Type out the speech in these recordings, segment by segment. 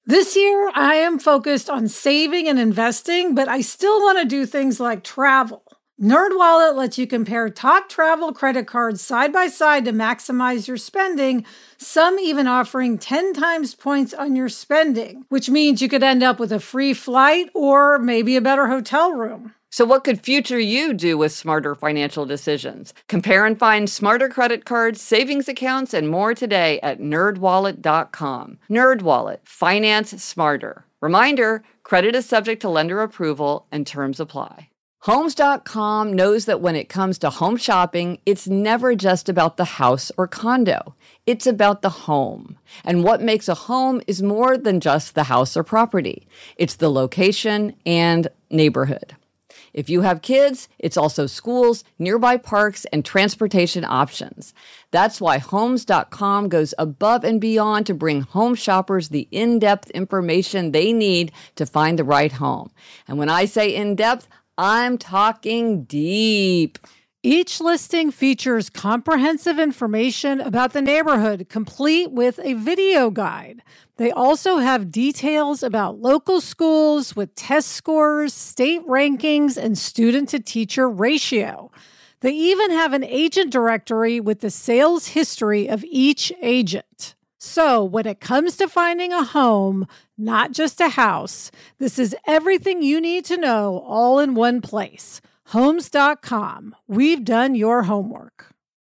This year, I am focused on saving and investing, but I still want to do things like travel. NerdWallet lets you compare top travel credit cards side by side to maximize your spending, some even offering 10 times points on your spending, which means you could end up with a free flight or maybe a better hotel room. So what could future you do with smarter financial decisions? Compare and find smarter credit cards, savings accounts, and more today at nerdwallet.com. NerdWallet, finance smarter. Reminder, credit is subject to lender approval and terms apply. Homes.com knows that when it comes to home shopping, it's never just about the house or condo. It's about the home. And what makes a home is more than just the house or property. It's the location and neighborhood. If you have kids, it's also schools, nearby parks, and transportation options. That's why Homes.com goes above and beyond to bring home shoppers the in-depth information they need to find the right home. And when I say in-depth, I'm talking deep. Each listing features comprehensive information about the neighborhood, complete with a video guide. They also have details about local schools with test scores, state rankings, and student-to-teacher ratio. They even have an agent directory with the sales history of each agent. So when it comes to finding a home, not just a house, this is everything you need to know all in one place. Homes.com. We've done your homework.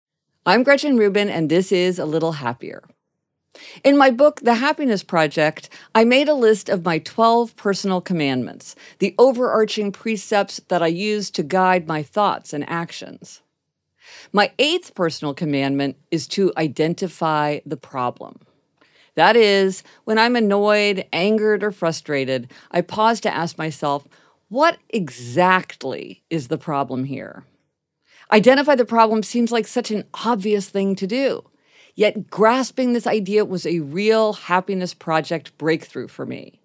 I'm Gretchen Rubin, and this is A Little Happier. In my book, The Happiness Project, I made a list of my 12 personal commandments, the overarching precepts that I use to guide my thoughts and actions. My 8th personal commandment is to identify the problem. That is, when I'm annoyed, angered, or frustrated, I pause to ask myself, what exactly is the problem here? Identify the problem seems like such an obvious thing to do. Yet grasping this idea was a real happiness project breakthrough for me.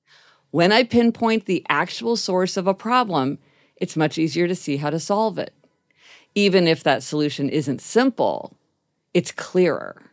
When I pinpoint the actual source of a problem, it's much easier to see how to solve it. Even if that solution isn't simple, it's clearer.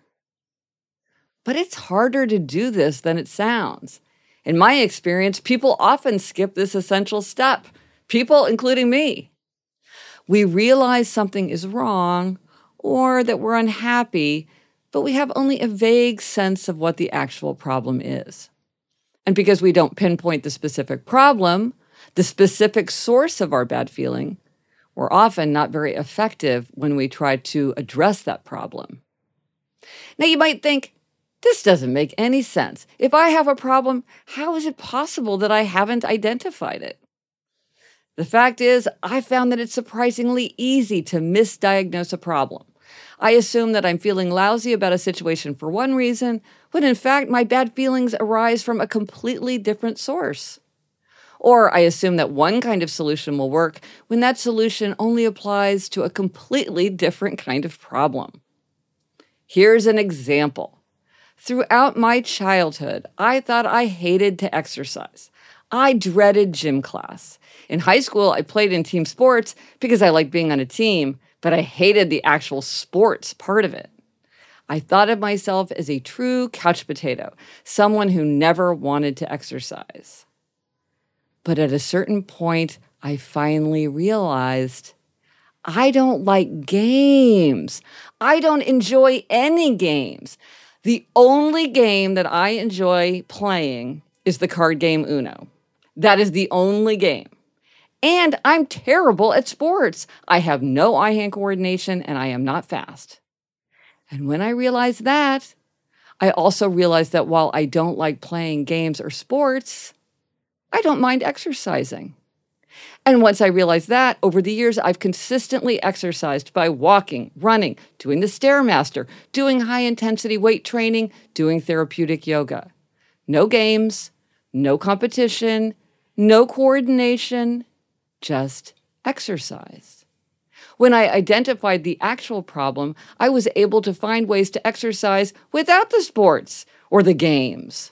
But it's harder to do this than it sounds. In my experience, people often skip this essential step. People, including me. We realize something is wrong or that we're unhappy, but we have only a vague sense of what the actual problem is. And because we don't pinpoint the specific problem, the specific source of our bad feeling, we're often not very effective when we try to address that problem. Now you might think, this doesn't make any sense. If I have a problem, how is it possible that I haven't identified it? The fact is, I found that it's surprisingly easy to misdiagnose a problem. I assume that I'm feeling lousy about a situation for one reason, when in fact my bad feelings arise from a completely different source. Or I assume that one kind of solution will work when that solution only applies to a completely different kind of problem. Here's an example. Throughout my childhood, I thought I hated to exercise. I dreaded gym class. In high school, I played in team sports because I liked being on a team, but I hated the actual sports part of it. I thought of myself as a true couch potato, someone who never wanted to exercise. But at a certain point, I finally realized I don't like games. I don't enjoy any games. The only game that I enjoy playing is the card game Uno. That is the only game. And I'm terrible at sports. I have no eye-hand coordination, and I am not fast. And when I realized that, I also realized that while I don't like playing games or sports, I don't mind exercising. And once I realized that, over the years, I've consistently exercised by walking, running, doing the Stairmaster, doing high-intensity weight training, doing therapeutic yoga. No games, no competition, no coordination, just exercise. When I identified the actual problem, I was able to find ways to exercise without the sports or the games.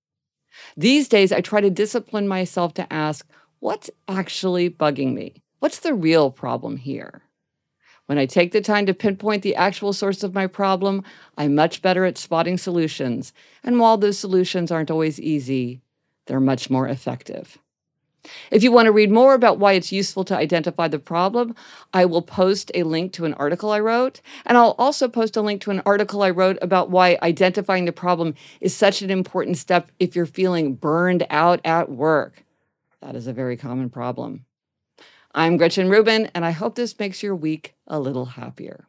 These days, I try to discipline myself to ask, what's actually bugging me? What's the real problem here? When I take the time to pinpoint the actual source of my problem, I'm much better at spotting solutions. And while those solutions aren't always easy, they're much more effective. If you want to read more about why it's useful to identify the problem, I will post a link to an article I wrote, and I'll also post a link to an article I wrote about why identifying the problem is such an important step if you're feeling burned out at work. That is a very common problem. I'm Gretchen Rubin, and I hope this makes your week a little happier.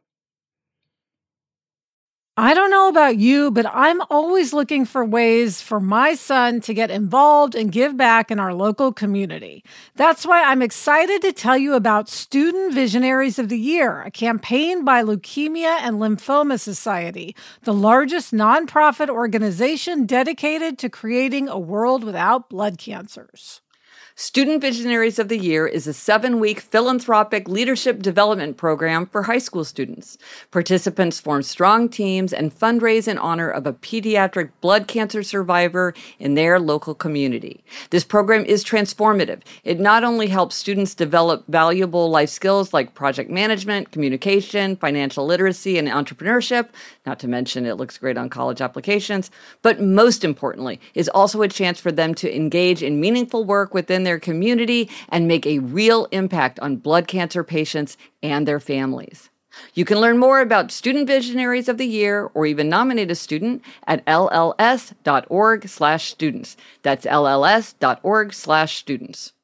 I don't know about you, but I'm always looking for ways for my son to get involved and give back in our local community. That's why I'm excited to tell you about Student Visionaries of the Year, a campaign by Leukemia and Lymphoma Society, the largest nonprofit organization dedicated to creating a world without blood cancers. Student Visionaries of the Year is a 7-week philanthropic leadership development program for high school students. Participants form strong teams and fundraise in honor of a pediatric blood cancer survivor in their local community. This program is transformative. It not only helps students develop valuable life skills like project management, communication, financial literacy, and entrepreneurship, not to mention it looks great on college applications, but most importantly, is also a chance for them to engage in meaningful work within their community and make a real impact on blood cancer patients and their families. You can learn more about Student Visionaries of the Year or even nominate a student at lls.org/students. That's lls.org/students.